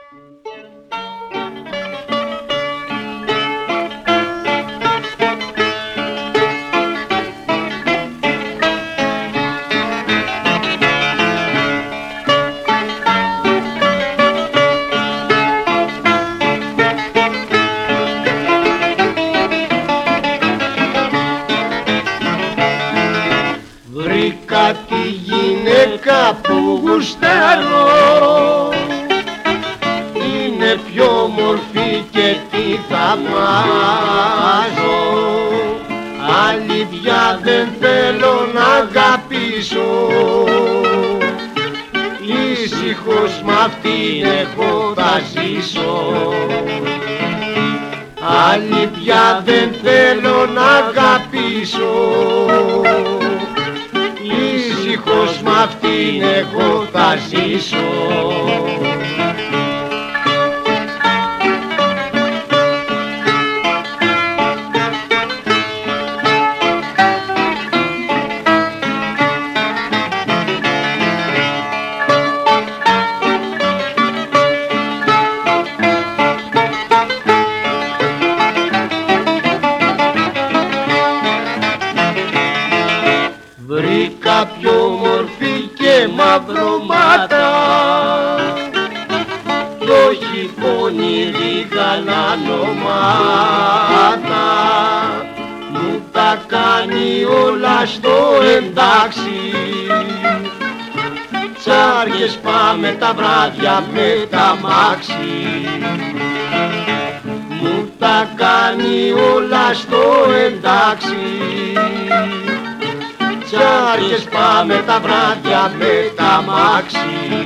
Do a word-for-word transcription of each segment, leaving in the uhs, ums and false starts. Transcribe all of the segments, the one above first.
Βρήκα τη γυναίκα που γουστάρω, είναι πιο όμορφη και τη θαυμάζω. Άλλη πια δεν θέλω να αγαπήσω, ήσυχος μ' αυτήν εγώ θα ζήσω. Άλλη πια δεν θέλω να αγαπήσω, ήσυχος μ' αυτήν εγώ θα ζήσω. Βρήκα πιο όμορφη και μαυρωμάτα, κι όχι πονηρή γαλανομάτα. Μου τα κάνει όλα στο εντάξει, τσάριες πάμε τα βράδια με τα μάξι. Μου τα κάνει όλα στο εντάξει, τσάριες πάμε τα βράδια με τα μάξι.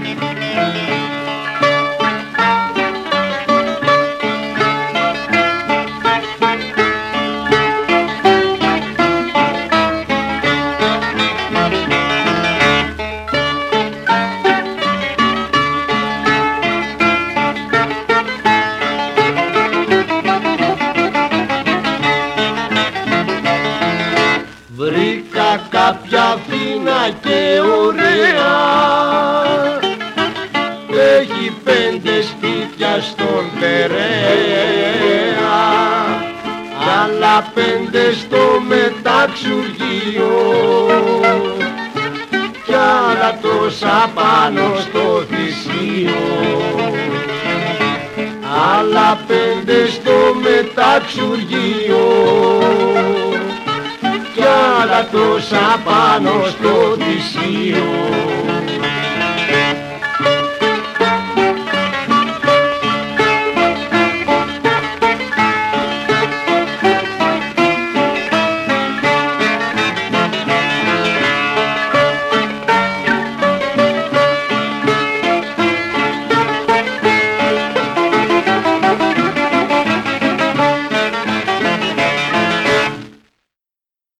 Βρήκα κάποια φίνα και ωραία, έχει πέντε σπίτια στον Περαία, άλλα πέντε στο μεταξουργείο κι άλλα τόσα πάνω στο θυσίο. Άλλα πέντε στο μεταξουργείο κι άλλα τόσα πάνω στο θυσίο.